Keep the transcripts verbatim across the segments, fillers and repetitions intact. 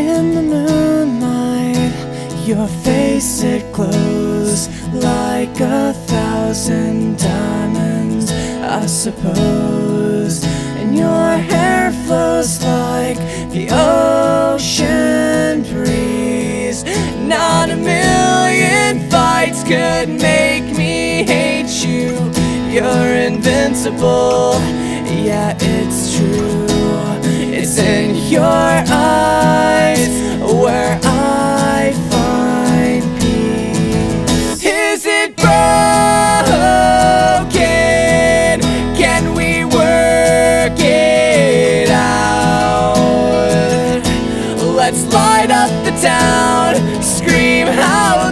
In the moonlight, your face, it glows like a thousand diamonds, I suppose. And your hair flows like the ocean breeze. Not a million fights could make me hate you. You're invincible, yeah, it's true. It's in your eyes where I find peace. Is it broken? Can we work it out? Let's light up the town, scream out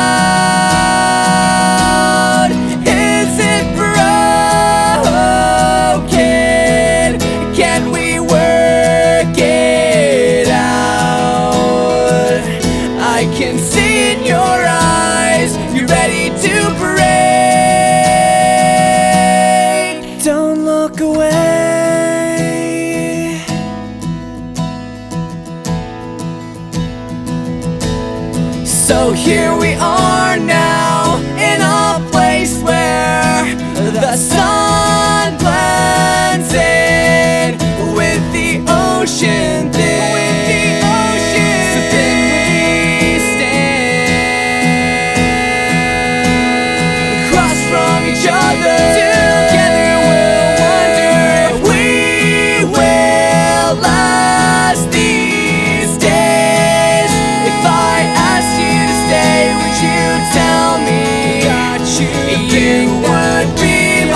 loud. Is it broken? Can we work it out? I can see in your eyes you're ready to break. Don't look away. So here we are now, in a place where the sun blends in with the ocean thin. With the ocean. So then we stand across from each other. Together we'll wonder if we will last these days. If I asked you to stay, would you tell me you would be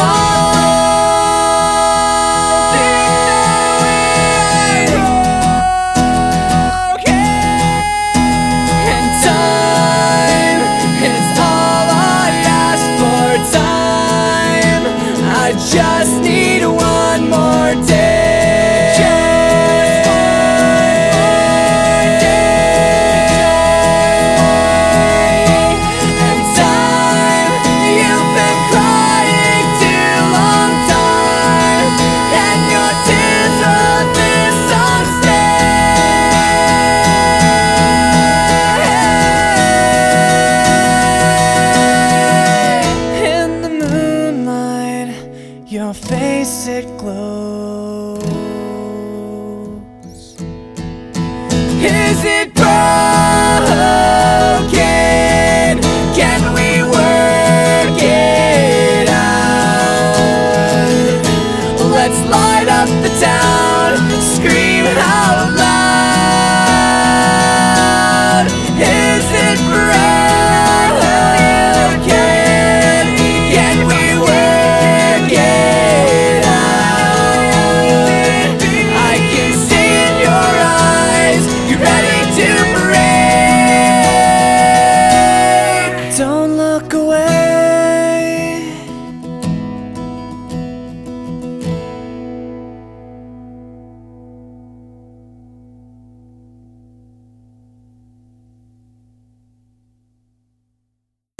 just need one more day. Just one more day. And time, you've been crying too long time, and your tears wrote this song stay. In the moonlight, your face, it glows. Is it broken? Can we work it out? Let's light up the town.